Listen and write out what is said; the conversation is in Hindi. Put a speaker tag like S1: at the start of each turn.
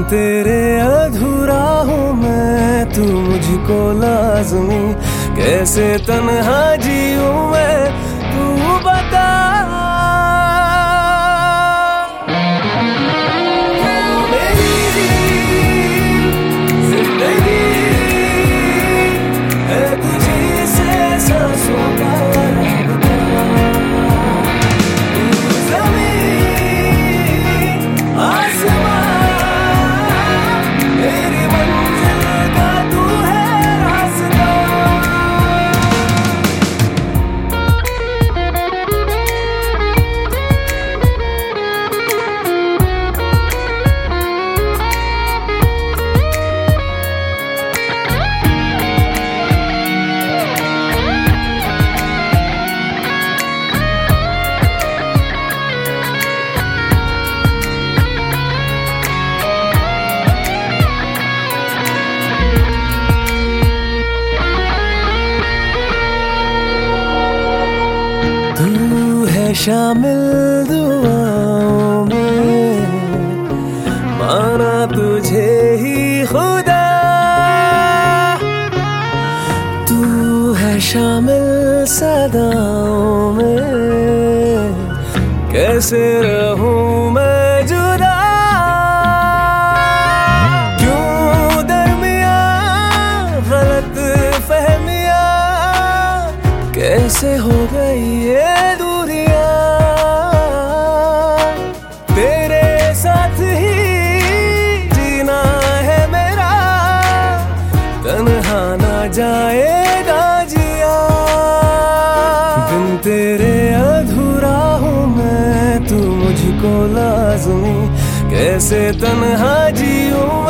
S1: तेरे अधूरा हूँ मैं, तू मुझको लाज़मी। कैसे तन्हा जीऊं मैं, तू बता। तू है शामिल दुआओं में, माना तुझे ही खुदा। तू है शामिल सदाओं में, कैसे रहूं मैं जुदा। क्यों दरमियां गलत फहमियां, कैसे हो गई ये दूरियां। तेरे साथ ही जीना है मेरा, तन्हा ना जाएगा जिया। बिन तेरे अधूरा हूँ मैं, तू मुझको लाज़मी। कैसे तन्हा जीऊं